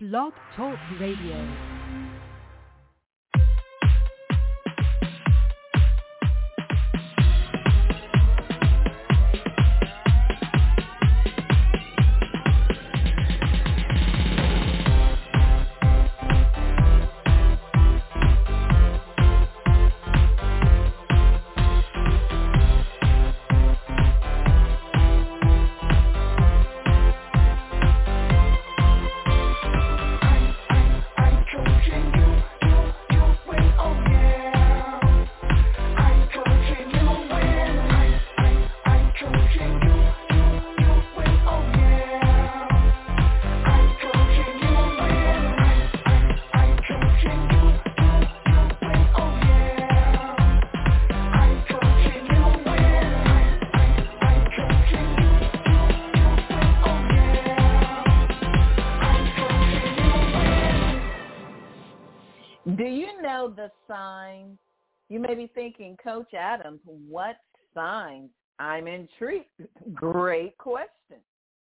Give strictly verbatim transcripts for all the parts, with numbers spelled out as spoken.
Blog Talk Radio. The signs. You may be thinking, Coach Adams, what signs? I'm intrigued. Great question.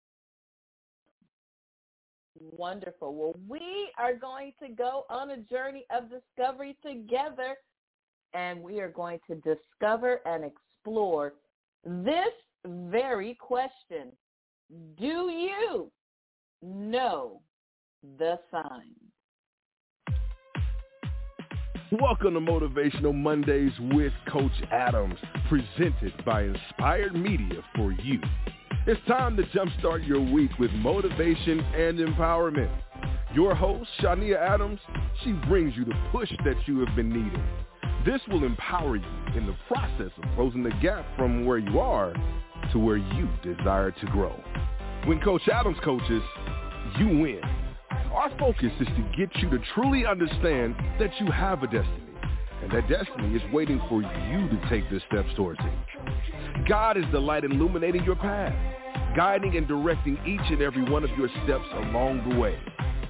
Wonderful. Well, we are going to go on a journey of discovery together, and we are going to discover and explore this very question. Do you know the signs? Welcome to Motivational Mondays with Coach Adams, presented by Inspired Media for you. It's time to jumpstart your week with motivation and empowerment. Your host, Shania Adams, she brings you the push that you have been needing. This will empower you in the process of closing the gap from where you are to where you desire to grow. When Coach Adams coaches, you win. Our focus is to get you to truly understand that you have a destiny, and that destiny is waiting for you to take the steps towards it. God is the light illuminating your path, guiding and directing each and every one of your steps along the way.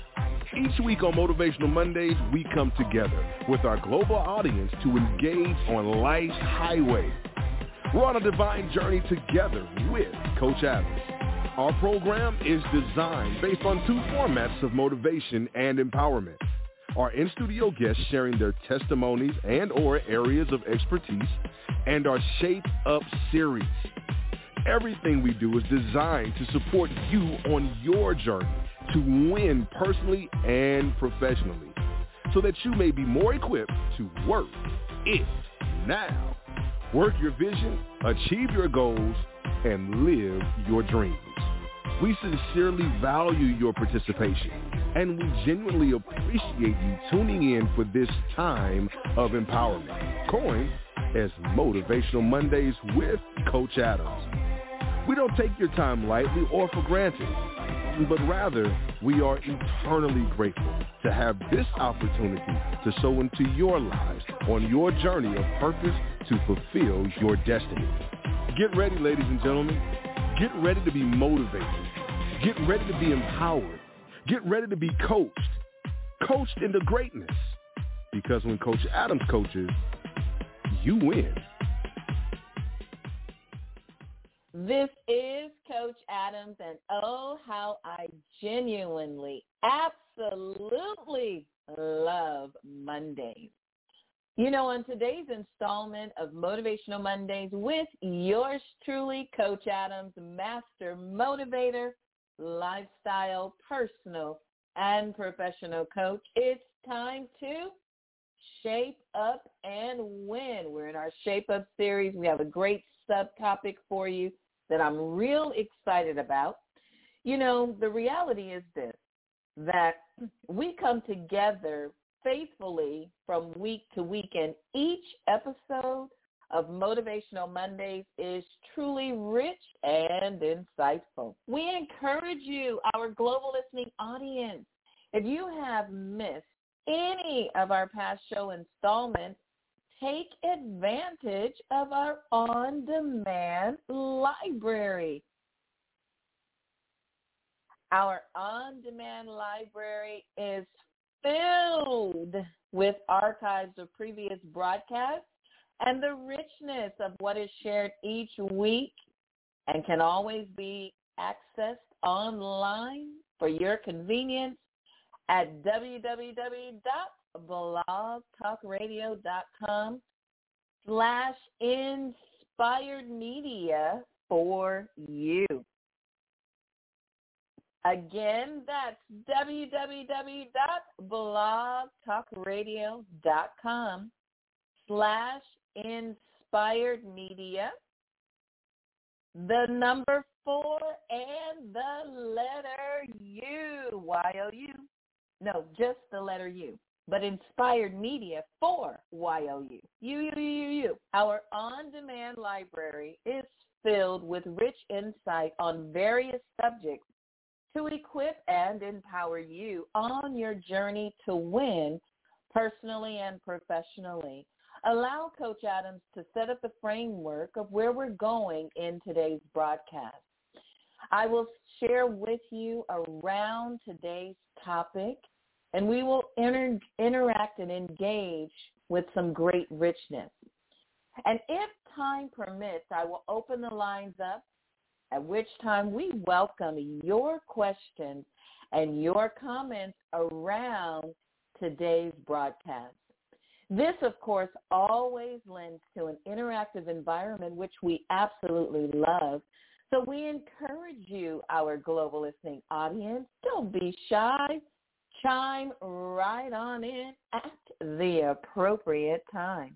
Each week on Motivational Mondays, we come together with our global audience to engage on life's highway. We're on a divine journey together with Coach Adams. Our program is designed based on two formats of motivation and empowerment. Our in-studio guests sharing their testimonies and or areas of expertise, and our Shape Up series. Everything we do is designed to support you on your journey to win personally and professionally, so that you may be more equipped to work it now. Work your vision, achieve your goals, and live your dreams. We sincerely value your participation, and we genuinely appreciate you tuning in for this time of empowerment, coined as Motivational Mondays with Coach Adams. We don't take your time lightly or for granted, but rather we are eternally grateful to have this opportunity to sow into your lives on your journey of purpose to fulfill your destiny. Get ready, ladies and gentlemen. Get ready to be motivated. Get ready to be empowered. Get ready to be coached. Coached into greatness. Because when Coach Adams coaches, you win. This is Coach Adams, and oh, how I genuinely, absolutely love Mondays. You know, on today's installment of Motivational Mondays with yours truly, Coach Adams, Master Motivator, Lifestyle, Personal, and Professional Coach, it's time to shape up and win. We're in our Shape Up series. We have a great subtopic for you that I'm real excited about. You know, the reality is this, that we come together faithfully from week to week, and each episode of Motivational Mondays is truly rich and insightful. We encourage you, our global listening audience, if you have missed any of our past show installments, take advantage of our on-demand library. Our on-demand library is filled with archives of previous broadcasts and the richness of what is shared each week and can always be accessed online for your convenience at www.blogtalkradio.com slash inspired media for you. Again, that's www.blogtalkradio.com slash inspired media, the number four, and the letter U, Y O U. No, just the letter U, but inspired media for Y O U. U, U, U, U, U. Our on-demand library is filled with rich insight on various subjects to equip and empower you on your journey to win personally and professionally. Allow Coach Adams to set up the framework of where we're going in today's broadcast. I will share with you around today's topic, and we will inter- interact and engage with some great richness. And if time permits, I will open the lines up, at which time we welcome your questions and your comments around today's broadcast. This, of course, always lends to an interactive environment, which we absolutely love. So we encourage you, our global listening audience, don't be shy. Chime right on in at the appropriate time.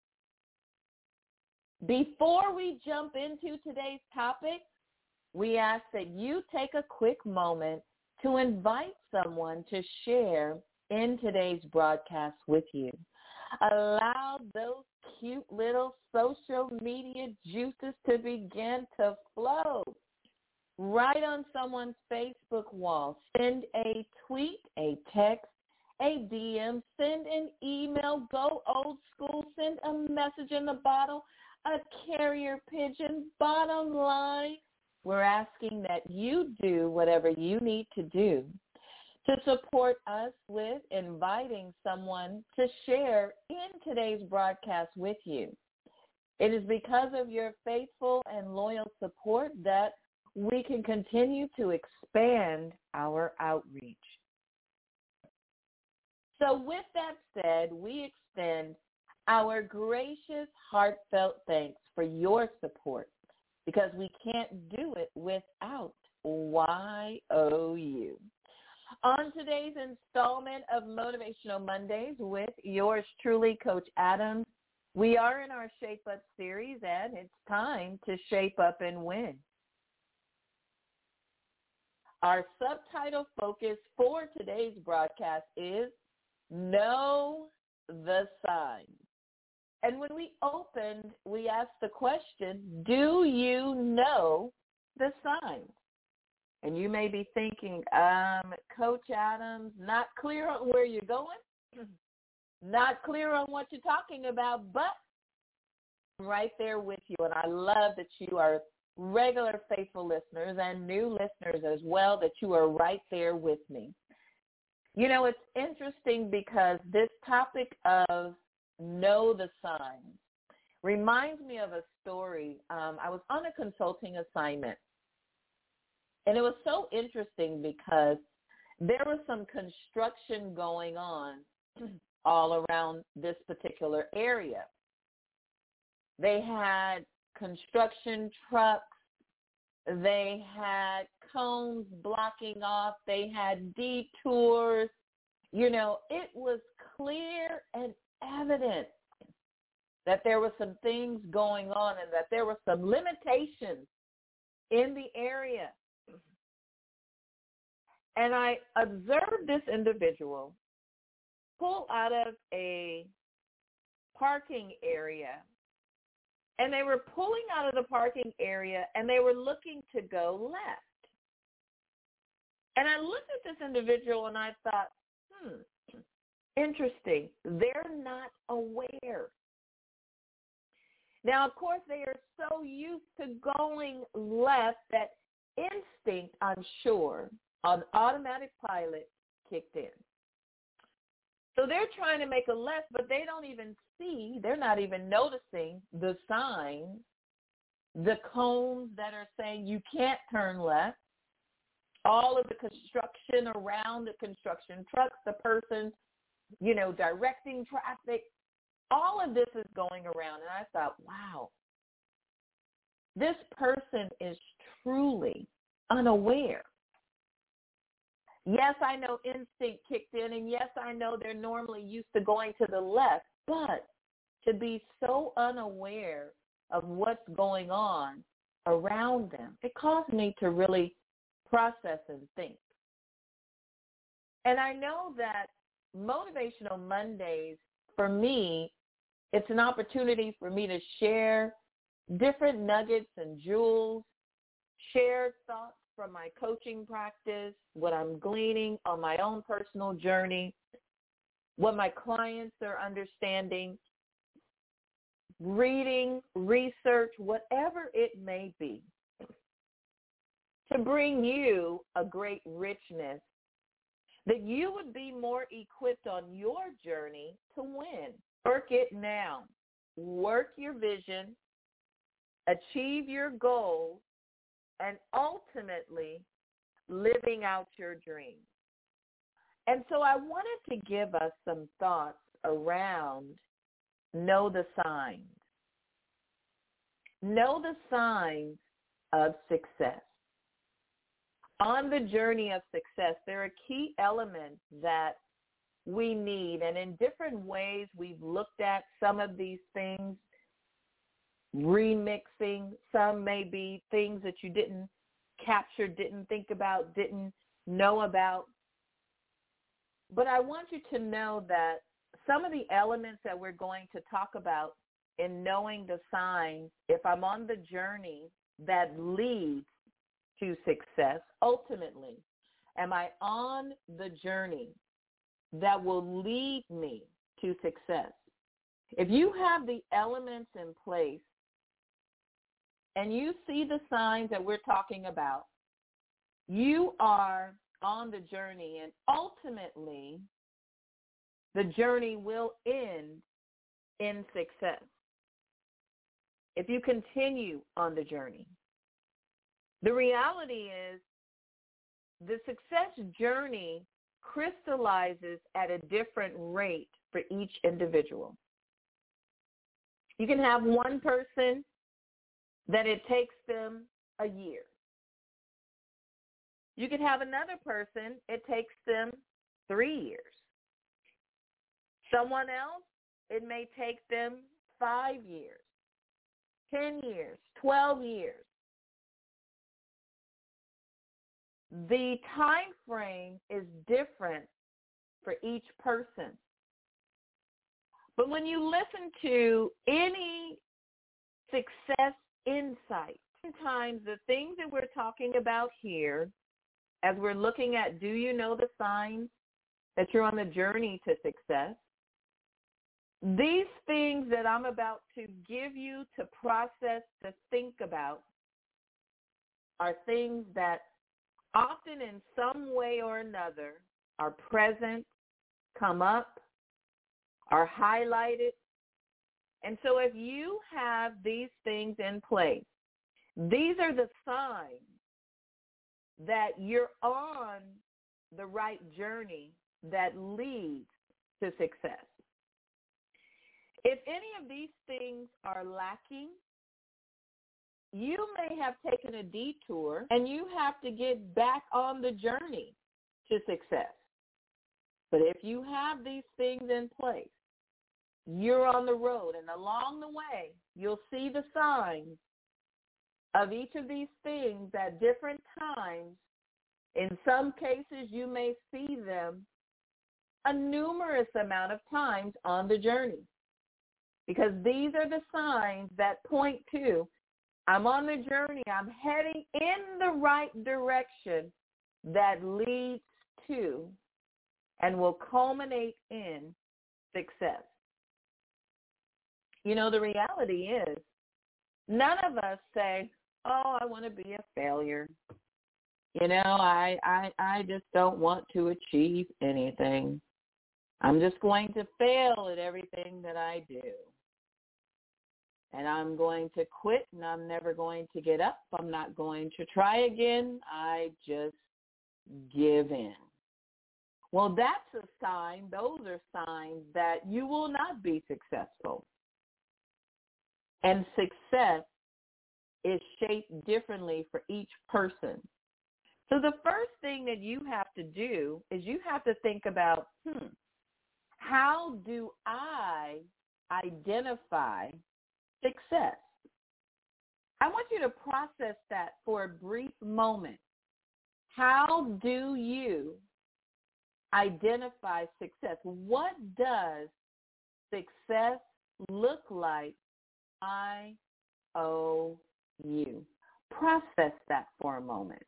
Before we jump into today's topic, we ask that you take a quick moment to invite someone to share in today's broadcast with you. Allow those cute little social media juices to begin to flow. Write on someone's Facebook wall. Send a tweet, a text, a D M, send an email, go old school, send a message in the bottle, a carrier pigeon. Bottom line, we're asking that you do whatever you need to do to support us with inviting someone to share in today's broadcast with you. It is because of your faithful and loyal support that we can continue to expand our outreach. So with that said, we extend our gracious, heartfelt thanks for your support, because we can't do it without Y O U. On today's installment of Motivational Mondays with yours truly, Coach Adams, we are in our Shape Up series, and it's time to shape up and win. Our subtitle focus for today's broadcast is Know the Signs. And when we opened, we asked the question, do you know the signs? And you may be thinking, um, Coach Adams, not clear on where you're going, not clear on what you're talking about, but I'm right there with you. And I love that you are regular faithful listeners and new listeners as well, that you are right there with me. You know, it's interesting because this topic of know the signs reminds me of a story. Um, I was on a consulting assignment, and it was so interesting because there was some construction going on all around this particular area. They had construction trucks. They had cones blocking off. They had detours. You know, it was clear and evident that there were some things going on and that there were some limitations in the area. And I observed this individual pull out of a parking area. And they were pulling out of the parking area, and they were looking to go left. And I looked at this individual, and I thought, hmm, interesting. They're not aware. Now, of course, they are so used to going left that instinct, I'm sure, on automatic pilot kicked in. So they're trying to make a left, but they don't even see, they're not even noticing the signs, the cones that are saying you can't turn left. all of the construction around the construction trucks, the person, you know, directing traffic, all of this is going around. And I thought, wow, this person is truly unaware. Yes, I know instinct kicked in, and yes, I know they're normally used to going to the left, but to be so unaware of what's going on around them, it caused me to really process and think. And I know that Motivational Mondays, for me, it's an opportunity for me to share different nuggets and jewels, share thoughts from my coaching practice, what I'm gleaning on my own personal journey, what my clients are understanding, reading, research, whatever it may be, to bring you a great richness that you would be more equipped on your journey to win. Work it now. Work your vision, achieve your goals, and ultimately living out your dreams. And so I wanted to give us some thoughts around know the signs. Know the signs of success. On the journey of success, there are key elements that we need, and in different ways we've looked at some of these things, remixing. Some may be things that you didn't capture, didn't think about, didn't know about. But I want you to know that some of the elements that we're going to talk about in knowing the signs, if I'm on the journey that leads to success, ultimately, am I on the journey that will lead me to success? If you have the elements in place and you see the signs that we're talking about, you are on the journey, and ultimately the journey will end in success if you continue on the journey. The reality is the success journey crystallizes at a different rate for each individual. You can have one person that it takes them a year. You could have another person, it takes them three years. Someone else, it may take them five years, ten years, twelve years. The time frame is different for each person. But when you listen to any success insight, sometimes the things that we're talking about here, as we're looking at, do you know the signs that you're on the journey to success? These things that I'm about to give you to process, to think about, are things that often in some way or another are present, come up, are highlighted. And so if you have these things in place, these are the signs that you're on the right journey that leads to success. If any of these things are lacking, you may have taken a detour and you have to get back on the journey to success. But if you have these things in place, you're on the road, and along the way, you'll see the signs of each of these things at different times. In some cases, you may see them a numerous amount of times on the journey, because these are the signs that point to, I'm on the journey, I'm heading in the right direction that leads to and will culminate in success. You know, the reality is none of us say, oh, I want to be a failure. You know, I, I, I just don't want to achieve anything. I'm just going to fail at everything that I do. And I'm going to quit, and I'm never going to get up. I'm not going to try again. I just give in. Well, that's a sign, those are signs that you will not be successful. And success is shaped differently for each person. So the first thing that you have to do is you have to think about, hmm, how do I identify success? I want you to process that for a brief moment. How do you identify success? What does success look like? I O U. Process that for a moment.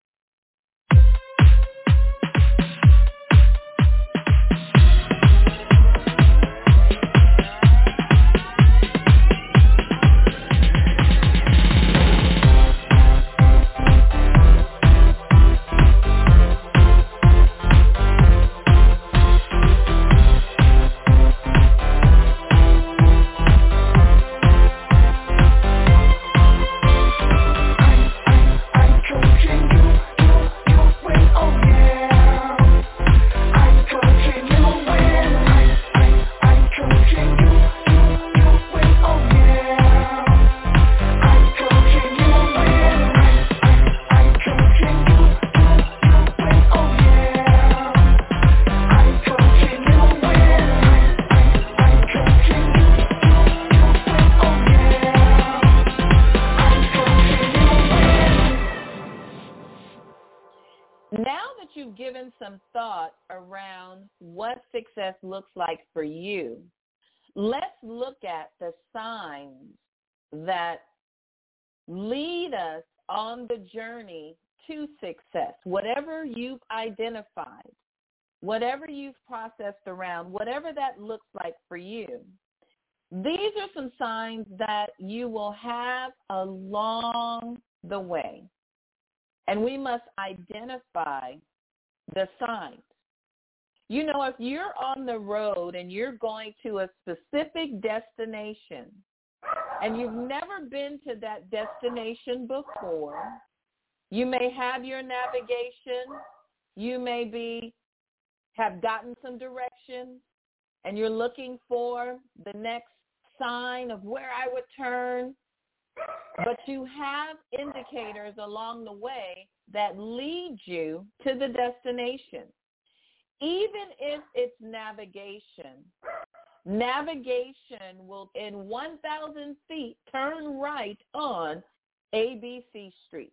Given some thought around what success looks like for you, let's look at the signs that lead us on the journey to success. Whatever you've identified, whatever you've processed around, whatever that looks like for you, these are some signs that you will have along the way. And we must identify the signs. You know, if you're on the road and you're going to a specific destination and you've never been to that destination before, you may have your navigation, you may be have gotten some directions, and you're looking for the next sign of where I would turn, but you have indicators along the way that lead you to the destination. Even if it's navigation, navigation will, in one thousand feet, turn right on A B C Street.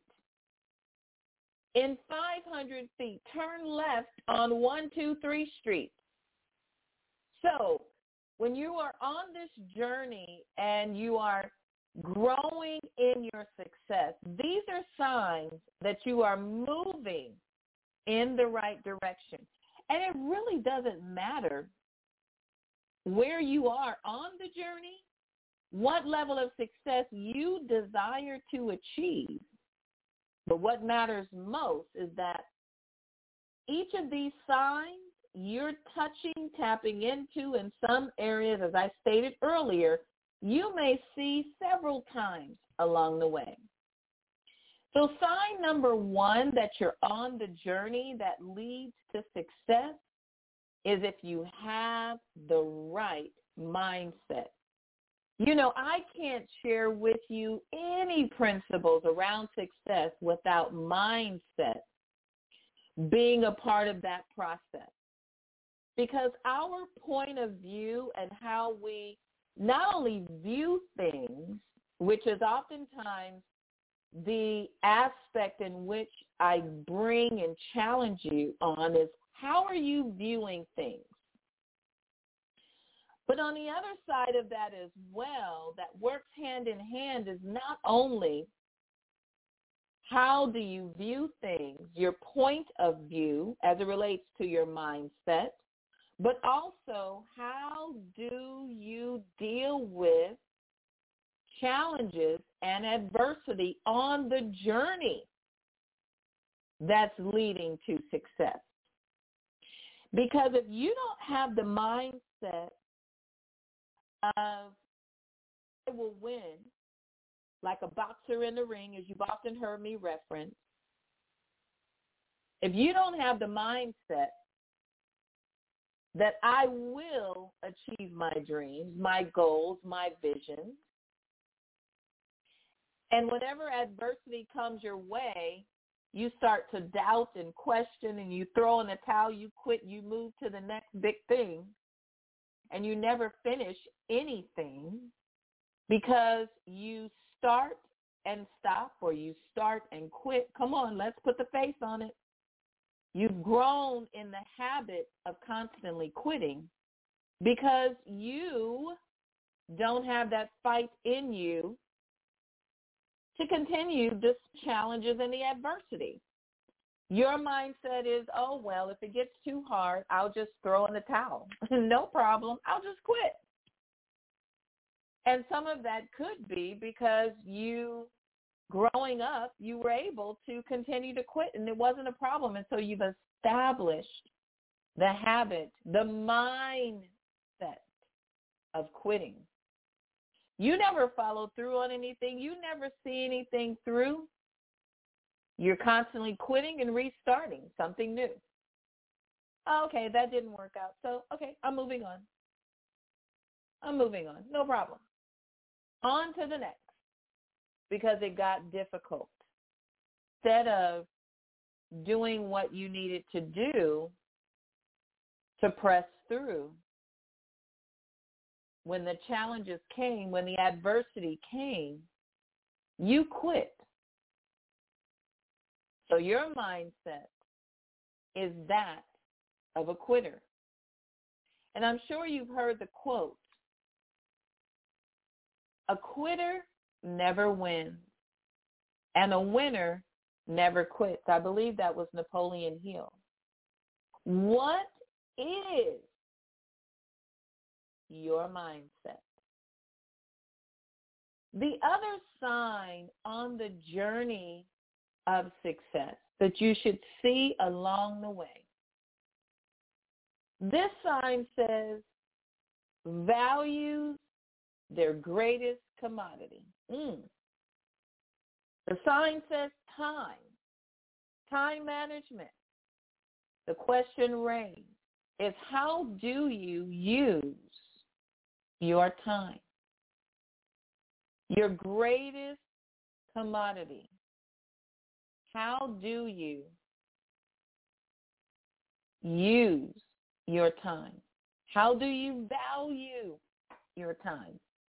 In five hundred feet, turn left on one two three Street. So when you are on this journey and you are growing in your success, these are signs that you are moving in the right direction. And it really doesn't matter where you are on the journey, what level of success you desire to achieve. But what matters most is that each of these signs you're touching, tapping into in some areas, as I stated earlier, you may see several times along the way. So sign number one that you're on the journey that leads to success is if you have the right mindset. You know, I can't share with you any principles around success without mindset being a part of that process. Because our point of view and how we not only view things, which is oftentimes the aspect in which I bring and challenge you on, is how are you viewing things? But on the other side of that as well, that works hand in hand, is not only how do you view things, your point of view as it relates to your mindset, but also how do you deal with challenges and adversity on the journey that's leading to success. Because if you don't have the mindset of I will win, like a boxer in the ring, as you've often heard me reference, if you don't have the mindset that I will achieve my dreams, my goals, my visions, and whenever adversity comes your way, you start to doubt and question and you throw in the towel, you quit, you move to the next big thing, and you never finish anything because you start and stop or you start and quit. Come on, let's put the face on it. You've grown in the habit of constantly quitting because you don't have that fight in you to continue the challenges and the adversity. Your mindset is, oh, well, if it gets too hard, I'll just throw in the towel. No problem. I'll just quit. And some of that could be because you, growing up, you were able to continue to quit, and it wasn't a problem. And so you've established the habit, the mindset of quitting. You never follow through on anything. You never see anything through. You're constantly quitting and restarting something new. Okay, that didn't work out. So, okay, I'm moving on. I'm moving on. No problem. On to the next, because it got difficult. Instead of doing what you needed to do to press through, when the challenges came, when the adversity came, you quit. So your mindset is that of a quitter. And I'm sure you've heard the quote, a quitter never wins, and a winner never quits. I believe that was Napoleon Hill. What is your mindset? The other sign on the journey of success that you should see along the way, this sign says values their greatest commodity. Mm. The sign says time, time management. The question raised is, how do you use your time? Your greatest commodity. How do you use your time? How do you value your time?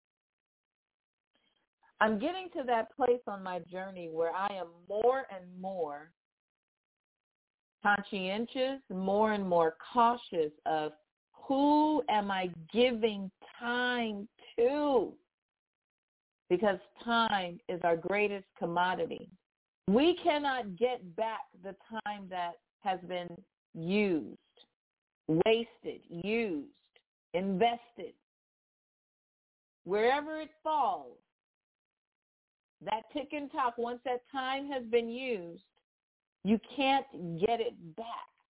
I'm getting to that place on my journey where I am more and more conscientious, more and more cautious of who am I giving time to? Because time is our greatest commodity. We cannot get back the time that has been used, wasted, used, invested. Wherever it falls, that tick and tock, once that time has been used, you can't get it back.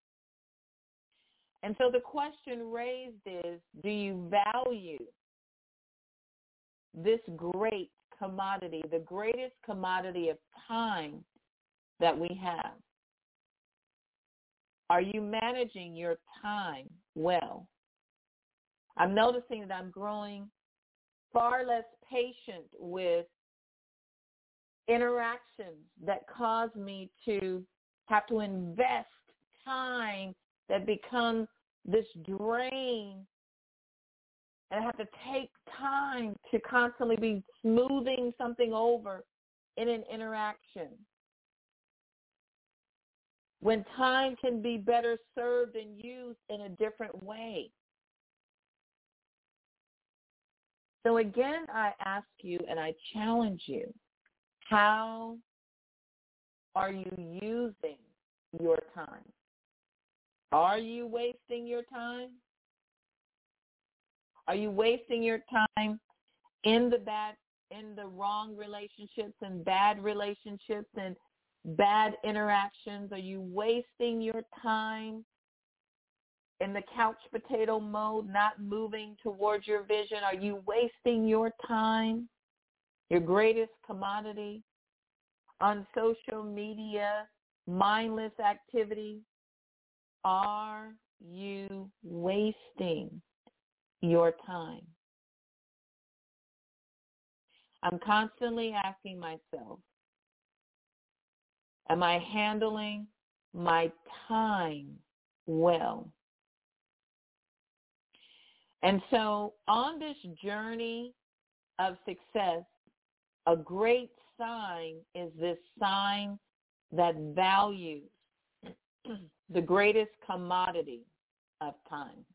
And so the question raised is, do you value this great commodity, the greatest commodity of time that we have? Are you managing your time well? I'm noticing that I'm growing far less patient with interactions that cause me to have to invest time that becomes this drain, and I have to take time to constantly be smoothing something over in an interaction, when time can be better served and used in a different way. So again, I ask you and I challenge you, how are you using your time? Are you wasting your time? Are you wasting your time in the bad, in the wrong relationships and bad relationships and bad interactions? Are you wasting your time in the couch potato mode, not moving towards your vision? Are you wasting your time, your greatest commodity, on social media, mindless activity? Are you wasting your time? I'm constantly asking myself, am I handling my time well? And so on this journey of success, a great sign is this sign that values the greatest commodity of time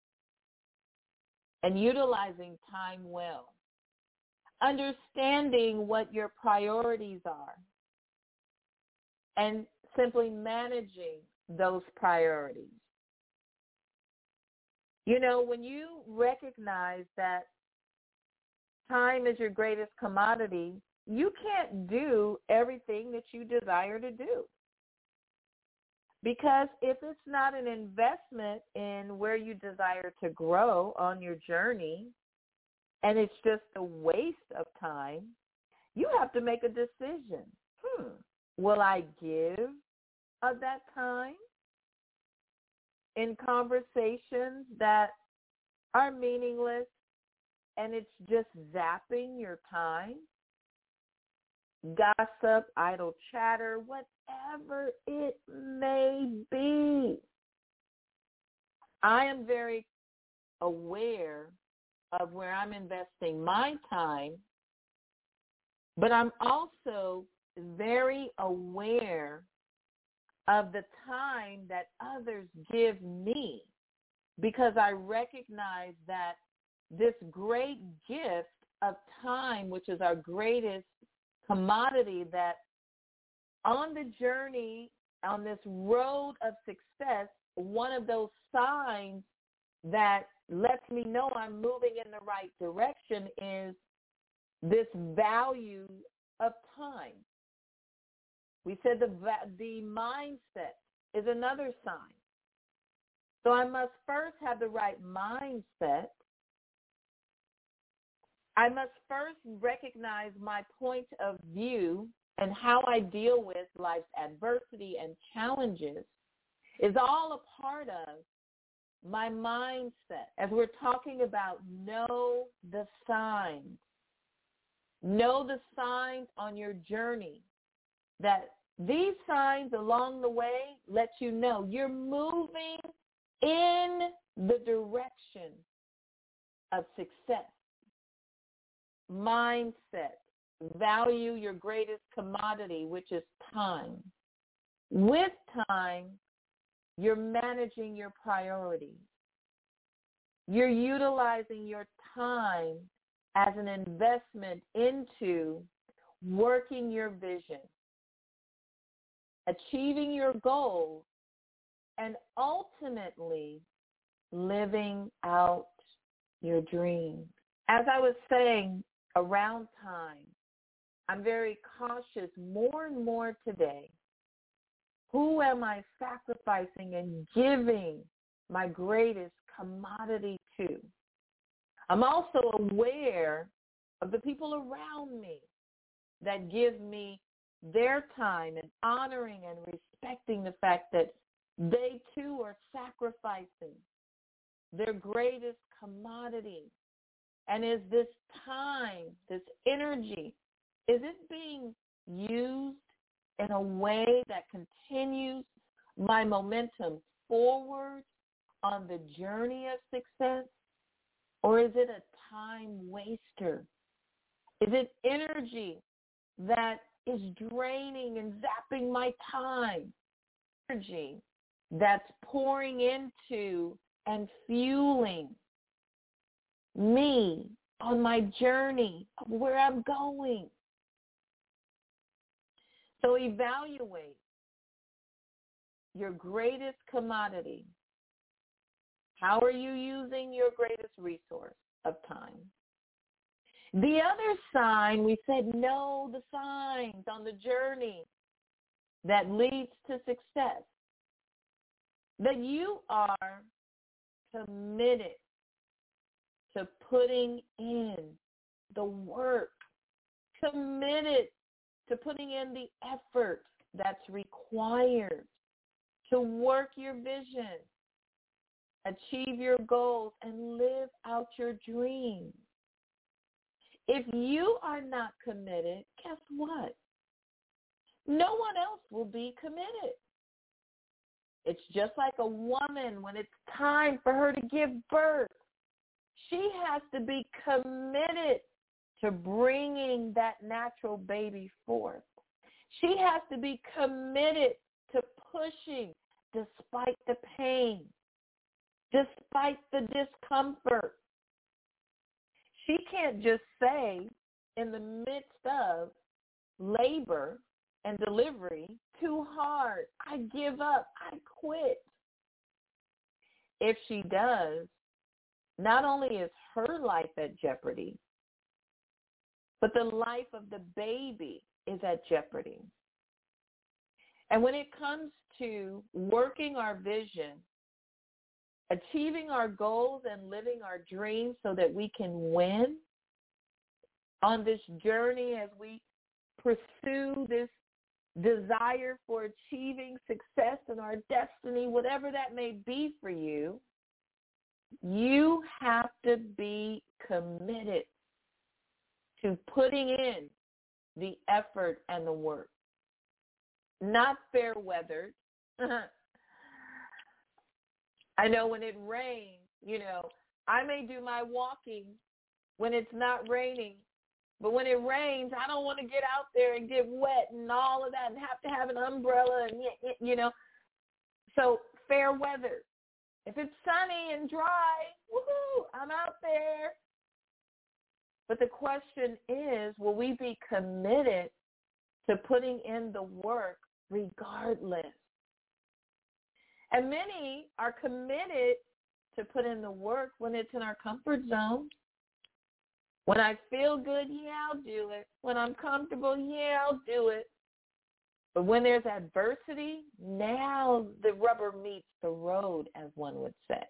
and utilizing time well, understanding what your priorities are and simply managing those priorities. You know, when you recognize that time is your greatest commodity, you can't do everything that you desire to do. Because if it's not an investment in where you desire to grow on your journey, and it's just a waste of time, you have to make a decision. Hmm, will I give of that time in conversations that are meaningless and it's just zapping your time? Gossip, idle chatter, whatever it may be. I am very aware of where I'm investing my time, but I'm also very aware of the time that others give me, because I recognize that this great gift of time, which is our greatest commodity, that on the journey, on this road of success, one of those signs that lets me know I'm moving in the right direction is this value of time. We said the the mindset is another sign. So I must first have the right mindset. I must first recognize my point of view and how I deal with life's adversity and challenges is all a part of my mindset. As we're talking about, know the signs. Know the signs on your journey, that these signs along the way let you know you're moving in the direction of success. Mindset. Value your greatest commodity, which is time. With time, you're managing your priorities. You're utilizing your time as an investment into working your vision, achieving your goals, and ultimately living out your dreams. As I was saying, around time, I'm very cautious more and more today. Who am I sacrificing and giving my greatest commodity to? I'm also aware of the people around me that give me their time and honoring and respecting the fact that they too are sacrificing their greatest commodity. And is this time, this energy, is it being used in a way that continues my momentum forward on the journey of success? Or is it a time waster? Is it energy that is draining and zapping my time? Energy that's pouring into and fueling me on my journey of where I'm going. So evaluate your greatest commodity. How are you using your greatest resource of time? The other sign, we said, know the signs on the journey that leads to success. That you are committed to putting in the work, committed to putting in the effort that's required to work your vision, achieve your goals, and live out your dreams. If you are not committed, guess what? No one else will be committed. It's just like a woman when it's time for her to give birth. She has to be committed to bringing that natural baby forth. She has to be committed to pushing despite the pain, despite the discomfort. She can't just say in the midst of labor and delivery, too hard, I give up, I quit. If she does, not only is her life at jeopardy, but the life of the baby is at jeopardy. And when it comes to working our vision, achieving our goals and living our dreams so that we can win on this journey as we pursue this desire for achieving success in our destiny, whatever that may be for you, you have to be committed to putting in the effort and the work. Not fair weathered. I know when it rains, you know, I may do my walking when it's not raining, but when it rains, I don't want to get out there and get wet and all of that and have to have an umbrella and, you know. So fair weather. If it's sunny and dry, woohoo, I'm out there. But the question is, will we be committed to putting in the work regardless? And many are committed to put in the work when it's in our comfort zone. When I feel good, yeah, I'll do it. When I'm comfortable, yeah, I'll do it. But when there's adversity, now the rubber meets the road, as one would say.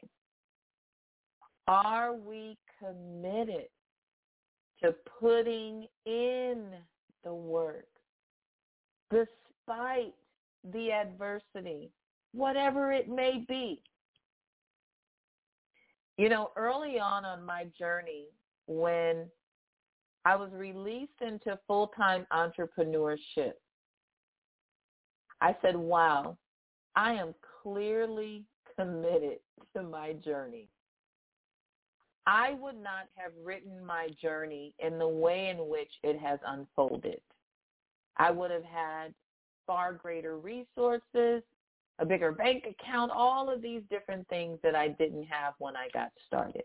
Are we committed to putting in the work despite the adversity, whatever it may be? You know, early on on my journey, when I was released into full-time entrepreneurship, I said, wow, I am clearly committed to my journey. I would not have written my journey in the way in which it has unfolded. I would have had far greater resources, a bigger bank account, all of these different things that I didn't have when I got started.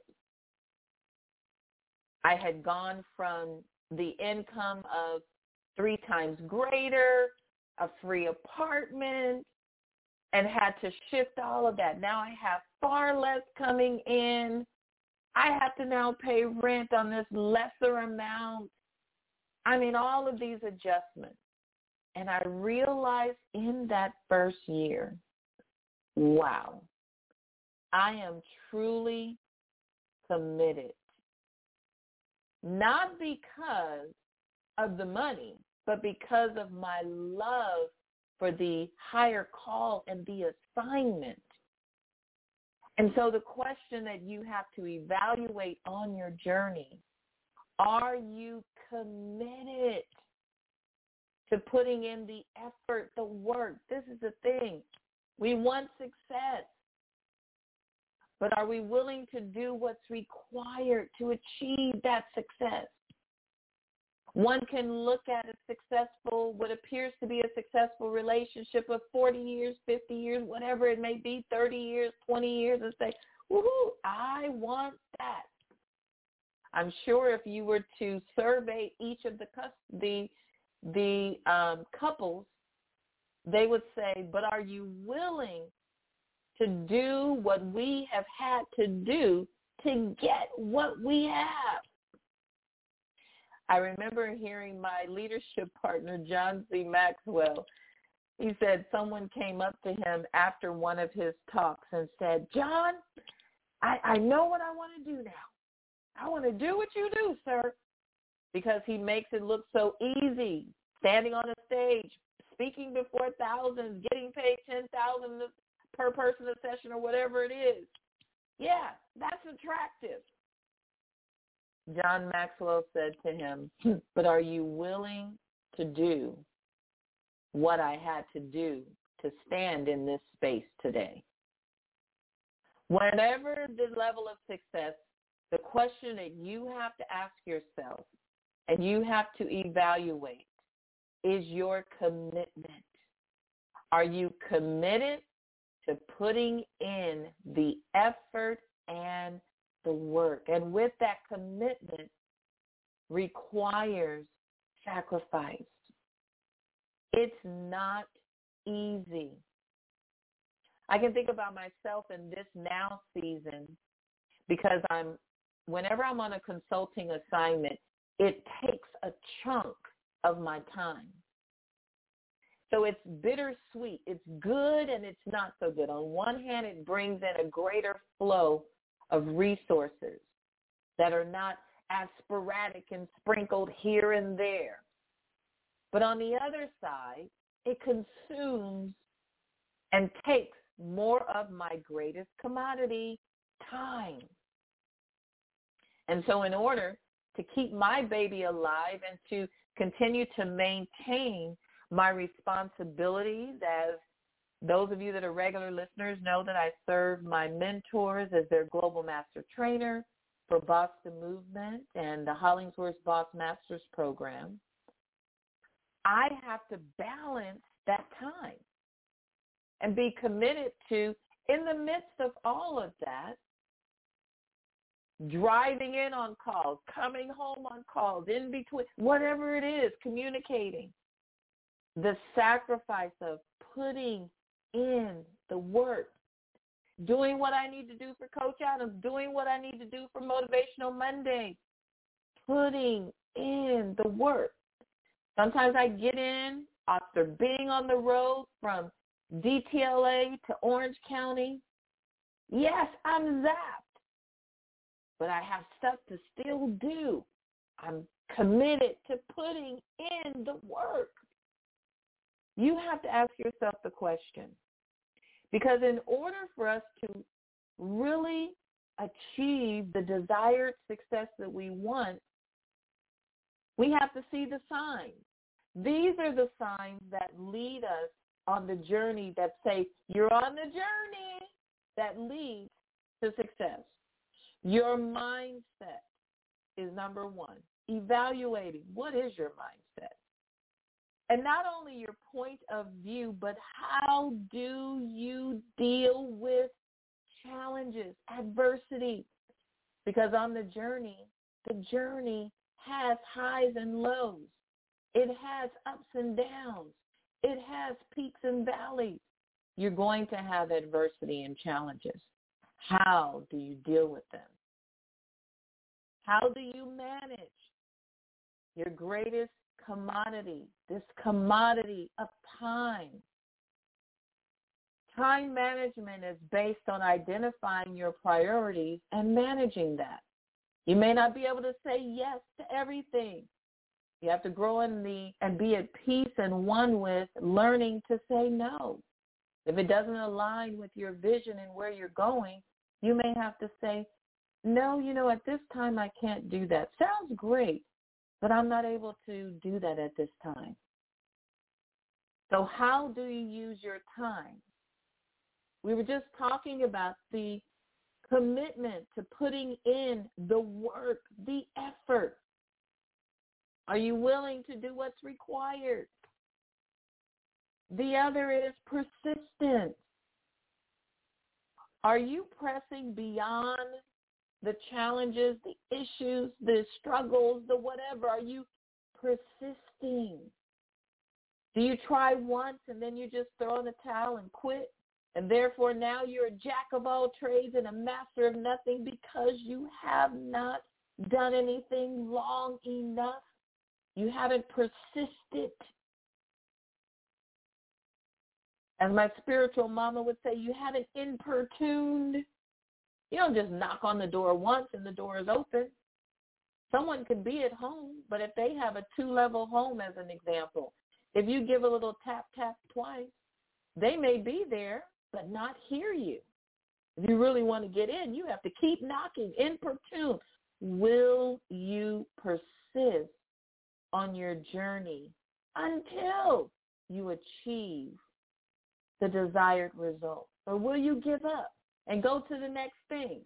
I had gone from the income of three times greater, a free apartment, and had to shift all of that. Now I have far less coming in. I have to now pay rent on this lesser amount. I mean, all of these adjustments. And I realized in that first year, wow, I am truly committed. Not because of the money, but because of my love for the higher call and the assignment. And so the question that you have to evaluate on your journey, are you committed to putting in the effort, the work? This is the thing. We want success, but are we willing to do what's required to achieve that success? One can look at a successful, what appears to be a successful relationship of forty years, fifty years, whatever it may be, thirty years, twenty years, and say, woohoo, I want that. I'm sure if you were to survey each of the the, the um, couples, they would say, but are you willing to do what we have had to do to get what we have? I remember hearing my leadership partner, John C. Maxwell. He said someone came up to him after one of his talks and said, John, I, I know what I want to do now. I want to do what you do, sir, because he makes it look so easy, standing on a stage, speaking before thousands, getting paid ten thousand dollars per person a session or whatever it is. Yeah, that's attractive. John Maxwell said to him, but are you willing to do what I had to do to stand in this space today? Whatever the level of success, the question that you have to ask yourself and you have to evaluate is your commitment. Are you committed to putting in the effort and the work? And with that commitment requires sacrifice. It's not easy. I can think about myself in this now season because I'm, whenever I'm on a consulting assignment, it takes a chunk of my time. So it's bittersweet. It's good and it's not so good. On one hand, it brings in a greater flow of resources that are not as sporadic and sprinkled here and there. But on the other side, it consumes and takes more of my greatest commodity, time. And so in order to keep my baby alive and to continue to maintain my responsibilities, as those of you that are regular listeners know that I serve my mentors as their global master trainer for Boston Movement and the Hollingsworth Boss Masters program, I have to balance that time and be committed to, in the midst of all of that, driving in on calls, coming home on calls, in between, whatever it is, communicating. The sacrifice of putting in the work, doing what I need to do for Coach Adams, doing what I need to do for Motivational Monday, putting in the work. Sometimes I get in after being on the road from D T L A to Orange County. Yes, I'm zapped, but I have stuff to still do. I'm committed to putting in the work. You have to ask yourself the question, because in order for us to really achieve the desired success that we want, we have to see the signs. These are the signs that lead us on the journey, that say you're on the journey that leads to success. Your mindset is number one. Evaluating what is your mindset. And not only your point of view, but how do you deal with challenges, adversity? Because on the journey, the journey has highs and lows. It has ups and downs. It has peaks and valleys. You're going to have adversity and challenges. How do you deal with them? How do you manage your greatest commodity, this commodity of time? Time management is based on identifying your priorities and managing that. You may not be able to say yes to everything. You have to grow in the and be at peace and one with learning to say no. If it doesn't align with your vision and where you're going, you may have to say, no, you know, at this time I can't do that. Sounds great, but I'm not able to do that at this time. So how do you use your time? We were just talking about the commitment to putting in the work, the effort. Are you willing to do what's required? The other is persistence. Are you pressing beyond the challenges, the issues, the struggles, the whatever? Are you persisting? Do you try once and then you just throw in the towel and quit? And therefore now you're a jack of all trades and a master of nothing because you have not done anything long enough. You haven't persisted. As my spiritual mama would say, you haven't importuned. You don't just knock on the door once and the door is open. Someone could be at home, but if they have a two-level home, as an example, If you give a little tap, tap twice, they may be there but not hear you. If you really want to get in, you have to keep knocking, importune. Will you persist on your journey until you achieve the desired result? Or will you give up and go to the next thing?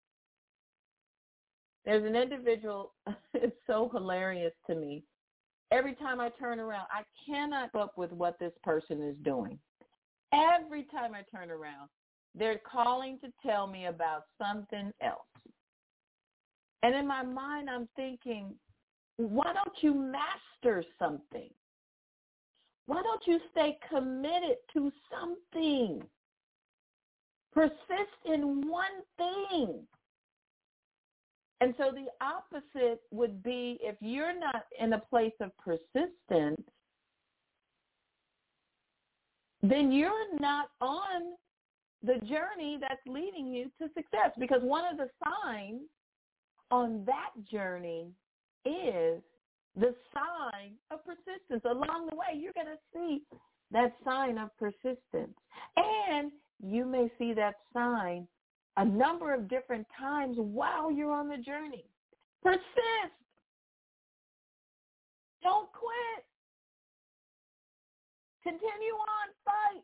There's an individual, it's so hilarious to me. Every time I turn around, I cannot keep up with what this person is doing. Every time I turn around, they're calling to tell me about something else. And in my mind, I'm thinking, why don't you master something? Why don't you stay committed to something? Persist in one thing. And so the opposite would be, if you're not in a place of persistence, then you're not on the journey that's leading you to success. Because one of the signs on that journey is the sign of persistence. Along the way, you're going to see that sign of persistence. And you may see that sign a number of different times while you're on the journey. Persist. Don't quit. Continue on, fight.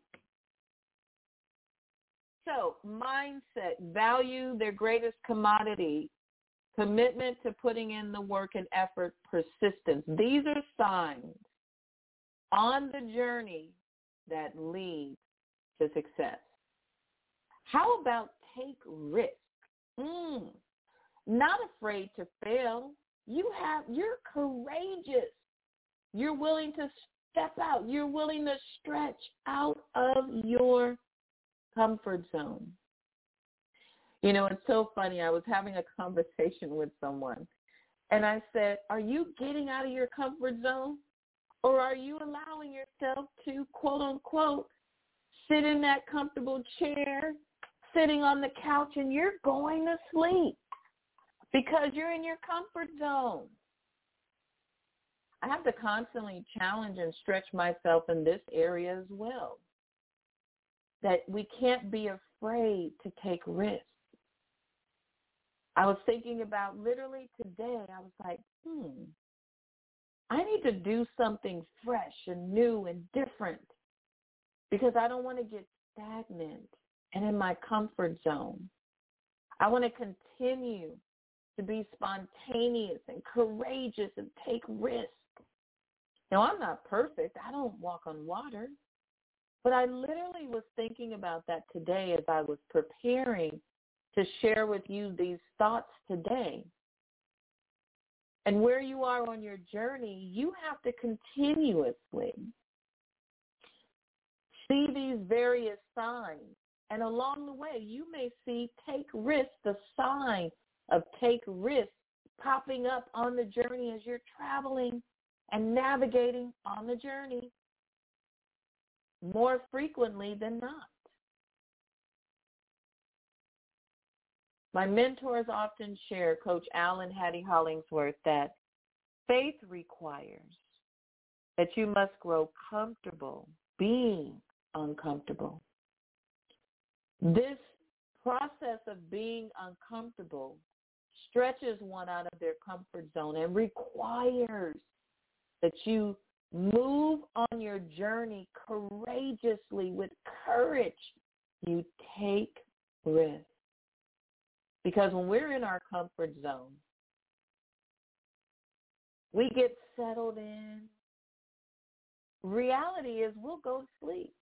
So, mindset, value their greatest commodity, commitment to putting in the work and effort, persistence. These are signs on the journey that lead to success. How about take risk? Mm, not afraid to fail. You have, you're courageous. You're willing to step out. You're willing to stretch out of your comfort zone. You know, it's so funny. I was having a conversation with someone, and I said, are you getting out of your comfort zone, or are you allowing yourself to, quote unquote, sit in that comfortable chair, sitting on the couch, and you're going to sleep because you're in your comfort zone? I have to constantly challenge and stretch myself in this area as well, that we can't be afraid to take risks. I was thinking about literally today, I was like, hmm, I need to do something fresh and new and different because I don't want to get stagnant and in my comfort zone. I want to continue to be spontaneous and courageous and take risks. Now, I'm not perfect. I don't walk on water. But I literally was thinking about that today as I was preparing to share with you these thoughts today. And where you are on your journey, you have to continuously see these various signs. And along the way, you may see take risk, the sign of take risk popping up on the journey as you're traveling and navigating on the journey more frequently than not. My mentors often share, Coach Alan Hattie Hollingsworth, that faith requires that you must grow comfortable being uncomfortable. This process of being uncomfortable stretches one out of their comfort zone and requires that you move on your journey courageously with courage. You take risks. Because when we're in our comfort zone, we get settled in. Reality is we'll go to sleep.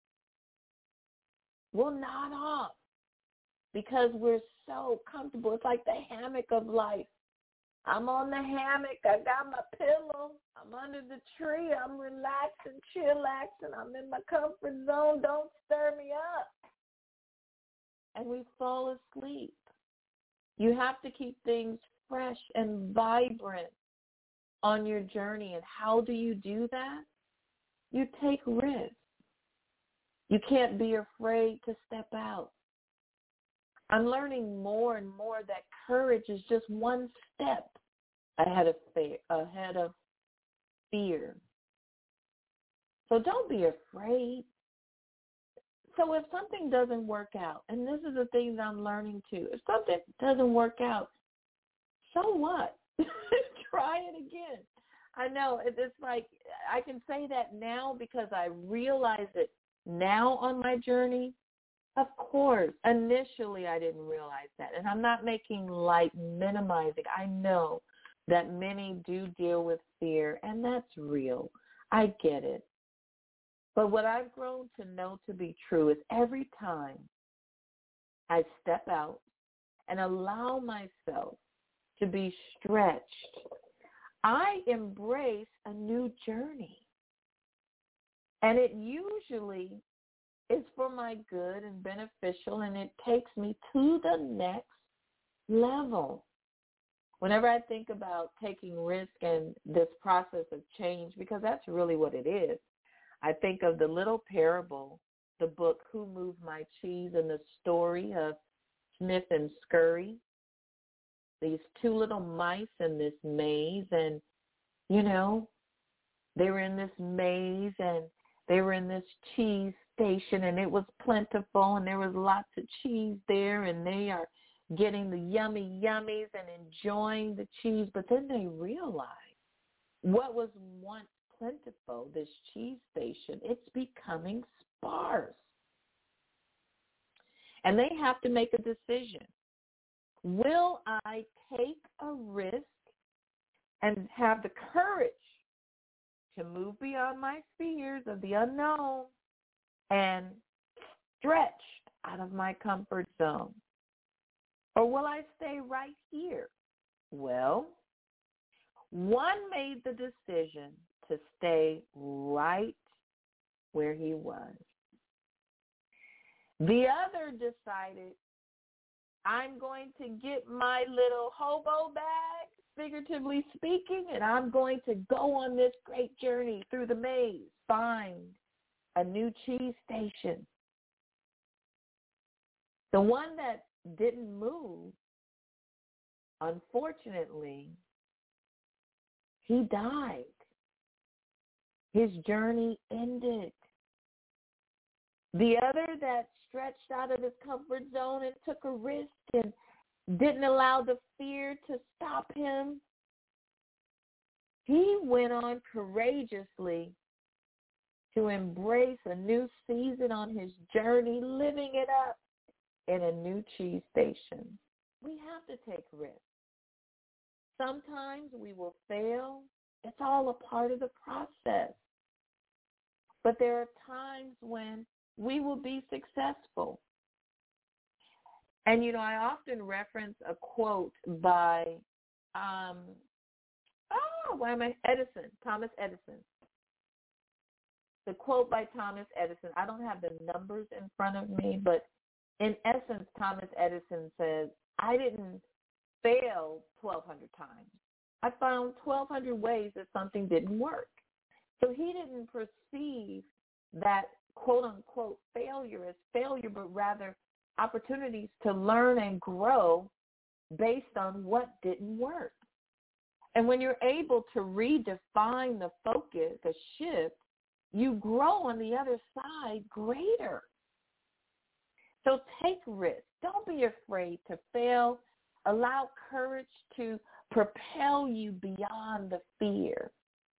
We'll nod off because we're so comfortable. It's like the hammock of life. I'm on the hammock. I got my pillow. I'm under the tree. I'm relaxing, chillaxing. I'm in my comfort zone. Don't stir me up. And we fall asleep. You have to keep things fresh and vibrant on your journey. And how do you do that? You take risks. You can't be afraid to step out. I'm learning more and more that courage is just one step ahead of fear. Ahead of fear. So don't be afraid. So if something doesn't work out, and this is the thing that I'm learning too, if something doesn't work out, so what? Try it again. I know it's like I can say that now because I realize it now on my journey. Of course, initially I didn't realize that. And I'm not making light, minimizing. I know that many do deal with fear, and that's real. I get it. But what I've grown to know to be true is every time I step out and allow myself to be stretched, I embrace a new journey. And it usually is for my good and beneficial, and it takes me to the next level. Whenever I think about taking risk and this process of change, because that's really what it is, I think of the little parable, the book Who Moved My Cheese, and the story of Smith and Scurry, these two little mice in this maze, and, you know, they were in this maze, and they were in this cheese station, and it was plentiful, and there was lots of cheese there, and they are getting the yummy yummies and enjoying the cheese. But then they realized what was once plentiful, this cheese station, it's becoming sparse. And they have to make a decision. Will I take a risk and have the courage to move beyond my fears of the unknown and stretch out of my comfort zone? Or will I stay right here? Well, one made the decision to stay right where he was. The other decided, I'm going to get my little hobo bag, figuratively speaking, and I'm going to go on this great journey through the maze, find a new cheese station. The one that didn't move, unfortunately, he died. His journey ended. The other that stretched out of his comfort zone and took a risk and didn't allow the fear to stop him, he went on courageously to embrace a new season on his journey, living it up in a new cheese station. We have to take risks. Sometimes we will fail. It's all a part of the process. But there are times when we will be successful. And, you know, I often reference a quote by, um, oh, why am I, Edison, Thomas Edison. The quote by Thomas Edison, I don't have the numbers in front of me, but in essence, Thomas Edison says, I didn't fail twelve hundred times. I found twelve hundred ways that something didn't work. So he didn't perceive that quote-unquote failure as failure, but rather opportunities to learn and grow based on what didn't work. And when you're able to redefine the focus, the shift, you grow on the other side greater. So take risks. Don't be afraid to fail. Allow courage to propel you beyond the fear.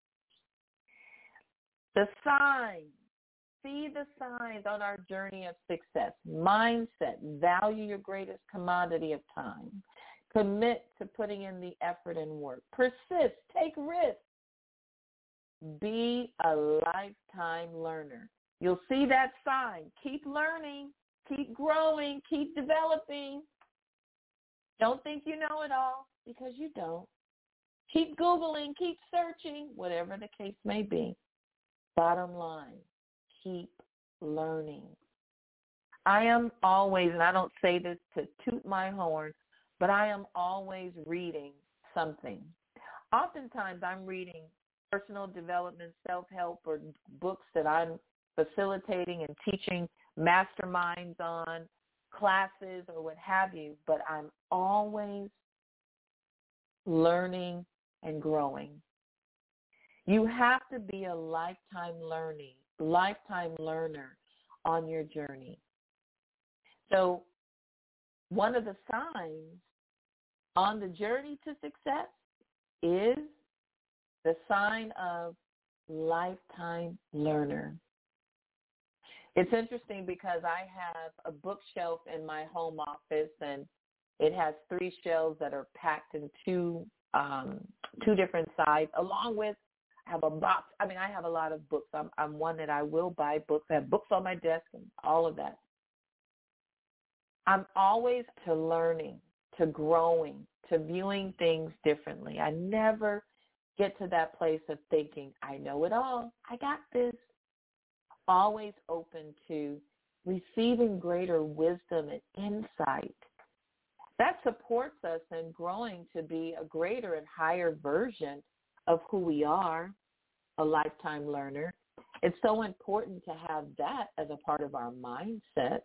The signs. See the signs on our journey of success. Mindset. Value your greatest commodity of time. Commit to putting in the effort and work. Persist. Take risks. Be a lifetime learner. You'll see that sign. Keep learning. Keep growing. Keep developing. Don't think you know it all, because you don't. Keep Googling. Keep searching, whatever the case may be. Bottom line, keep learning. I am always, and I don't say this to toot my horn, but I am always reading something. Oftentimes I'm reading personal development, self-help, or books that I'm facilitating and teaching masterminds on, classes or what have you, but I'm always learning and growing. You have to be a lifetime learning lifetime learner on your journey. So one of the signs on the journey to success is the sign of lifetime learner. It's interesting because I have a bookshelf in my home office, and it has three shelves that are packed in two um, two different sides, along with I have a box. I mean, I have a lot of books. I'm, I'm one that I will buy books. I have books on my desk and all of that. I'm always to learning, to growing, to viewing things differently. I never get to that place of thinking, I know it all. I got this. Always open to receiving greater wisdom and insight. That supports us in growing to be a greater and higher version of who we are, a lifetime learner. It's so important to have that as a part of our mindset.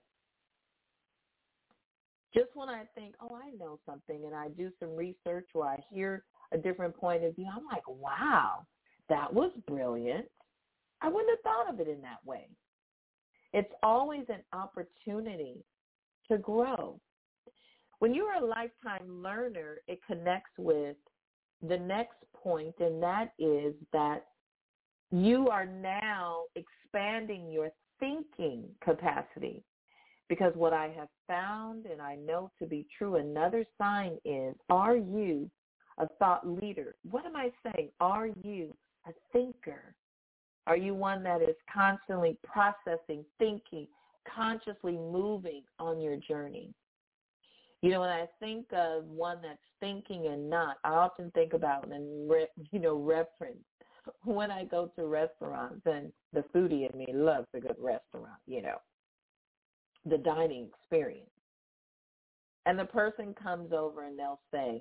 Just when I think, oh, I know something, and I do some research or I hear a different point of view, I'm like, wow, that was brilliant. I wouldn't have thought of it in that way. It's always an opportunity to grow. When you're a lifetime learner, it connects with the next point, and that is that you are now expanding your thinking capacity. Because what I have found, and I know to be true, another sign is, are you a thought leader? What am I saying? Are you a thinker? Are you one that is constantly processing, thinking, consciously moving on your journey? You know, when I think of one that's thinking and not, I often think about and, you know, reference when I go to restaurants, and the foodie in me loves a good restaurant, you know, the dining experience. And the person comes over and they'll say,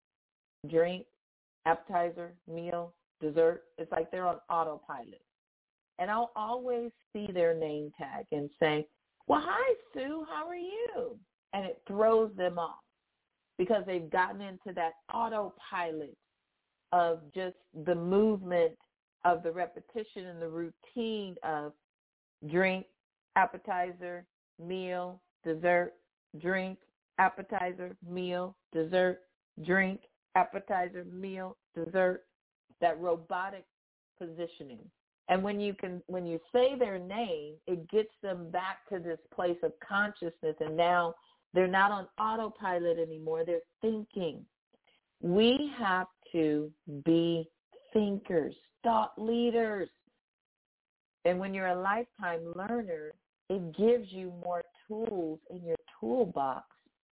drink, appetizer, meal, dessert. It's like they're on autopilot. And I'll always see their name tag and say, well, hi, Sue, how are you? And it throws them off because they've gotten into that autopilot of just the movement of the repetition and the routine of drink, appetizer, meal, dessert, drink, appetizer, meal, dessert, drink, appetizer, meal, dessert, that robotic positioning. And when you can, when you say their name, it gets them back to this place of consciousness, and now they're not on autopilot anymore. They're thinking. We have to be thinkers, thought leaders. And when you're a lifetime learner, it gives you more tools in your toolbox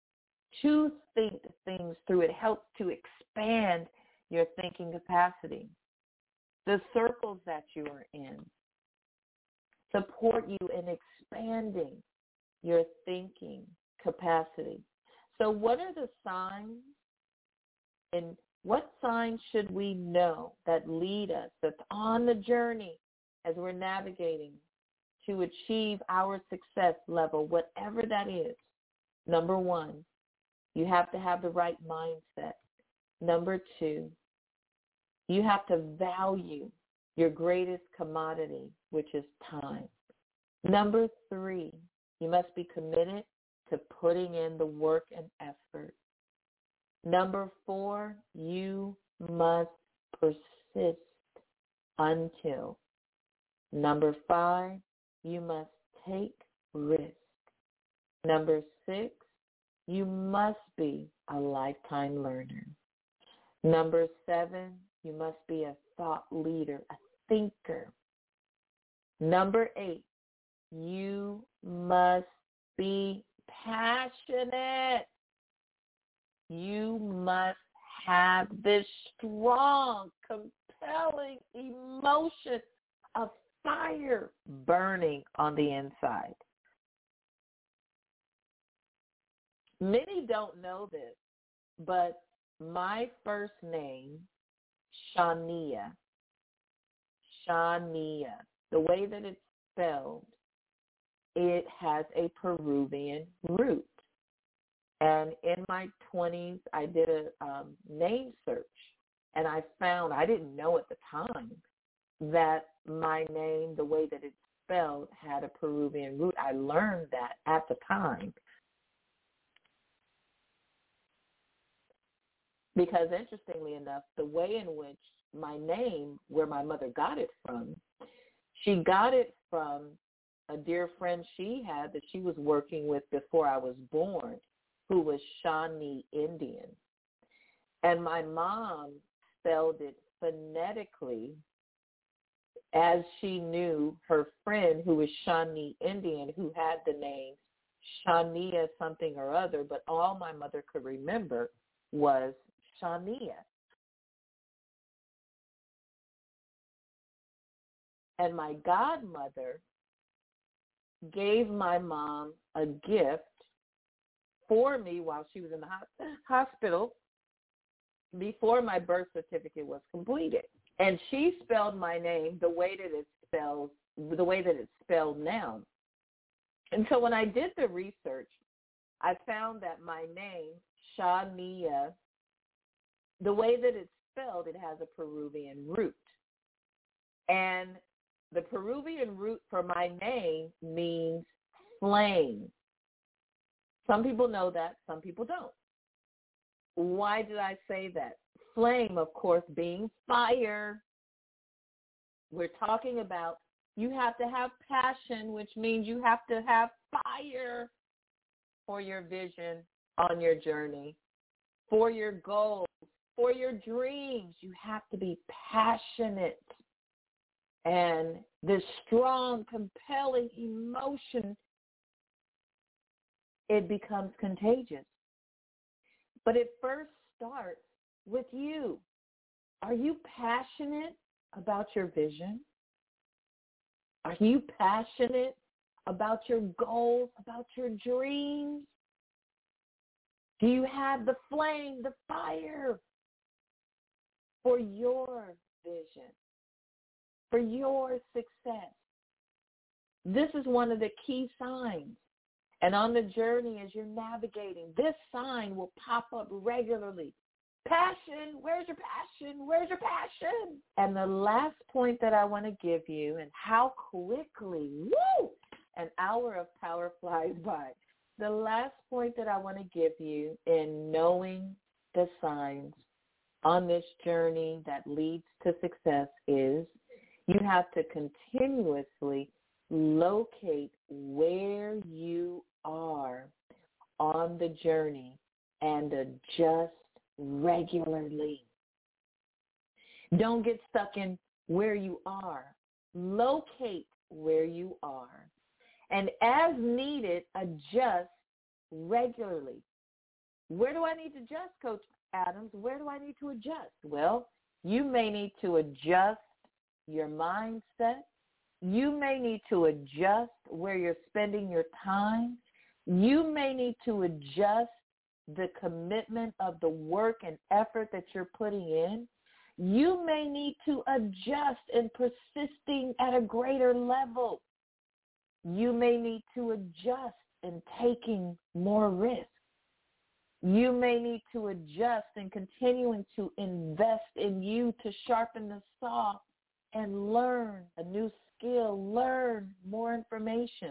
to think things through. It helps to expand your thinking capacity. The circles that you are in support you in expanding your thinking capacity. So what are the signs, and what signs should we know that lead us, that's on the journey as we're navigating to achieve our success level, whatever that is? Number one, you have to have the right mindset. Number two, you have to value your greatest commodity, which is time. Number three, you must be committed to putting in the work and effort. Number four, you must persist until. Number five, you must take risk. Number six, you must be a lifetime learner. Number seven, you must be a thought leader, a thinker. Number eight, you must be passionate. You must have this strong, compelling emotion of fire burning on the inside. Many don't know this, but my first name, Shania, Shania, the way that it's spelled, it has a Peruvian root. And in my twenties, I did a um, name search, and I found, I didn't know at the time, that my name, the way that it's spelled had a Peruvian root. I learned that at the time. Because interestingly enough, the way in which my name, where my mother got it from, she got it from a dear friend she had that she was working with before I was born, who was Shawnee Indian. And my mom spelled it phonetically as she knew her friend who was Shawnee Indian, who had the name Shania something or other, but all my mother could remember was Shania. And my godmother gave my mom a gift for me while she was in the hospital before my birth certificate was completed. And she spelled my name the way that it's spelled, the way that it's spelled now. And so when I did the research, I found that my name, Shania, the way that it's spelled, it has a Peruvian root. And the Peruvian root for my name means flame. Some people know that, some people don't. Why did I say that? Flame, of course, being fire. We're talking about you have to have passion, which means you have to have fire for your vision on your journey, for your goals, for your dreams. You have to be passionate. And this strong, compelling emotion, it becomes contagious. But it first starts with you. Are you passionate about your vision? Are you passionate about your goals, about your dreams? Do you have the flame, the fire for your vision, for your success? This is one of the key signs. And on the journey as you're navigating, this sign will pop up regularly. Passion, where's your passion? Where's your passion? And the last point that I want to give you, and how quickly, woo, an hour of power flies by. The last point that I want to give you in knowing the signs on this journey that leads to success is you have to continuously locate where you are on the journey and adjust regularly. Don't get stuck in where you are. Locate where you are. And as needed, adjust regularly. Where do I need to adjust, Coach Adams? Where do I need to adjust? Well, you may need to adjust your mindset. You may need to adjust where you're spending your time. You may need to adjust the commitment of the work and effort that you're putting in. You may need to adjust in persisting at a greater level. You may need to adjust in taking more risk. You may need to adjust in continuing to invest in you to sharpen the saw and learn a new skill, learn more information.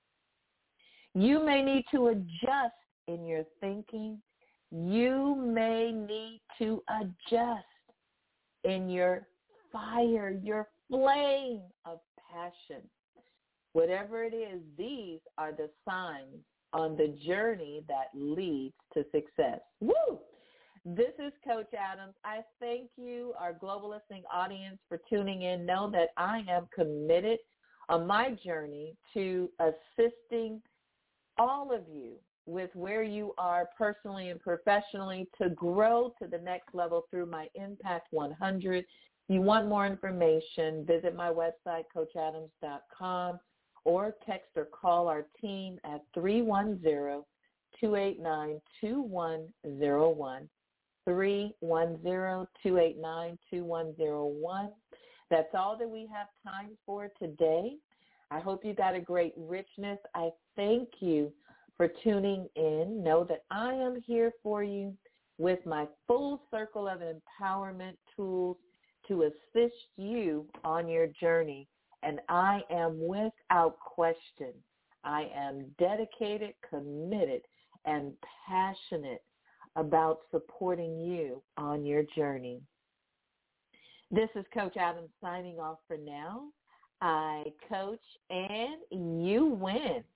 You may need to adjust in your thinking. You may need to adjust in your fire, your flame of passion. Whatever it is, these are the signs on the journey that leads to success. Woo! This is Coach Adams. I thank you, our global listening audience, for tuning in. Know that I am committed on my journey to assisting all of you with where you are personally and professionally to grow to the next level through my Impact one hundred. If you want more information, visit my website, coach adams dot com, or text or call our team at three one zero, two eight nine, two one zero one, three one zero, two eight nine, two one zero one. That's all that we have time for today. I hope you got a great richness. I thank you for tuning in. Know that I am here for you with my full circle of empowerment tools to assist you on your journey And I am without question, I am dedicated, committed, and passionate about supporting you on your journey. This is Coach Adams signing off for now. I coach and you win.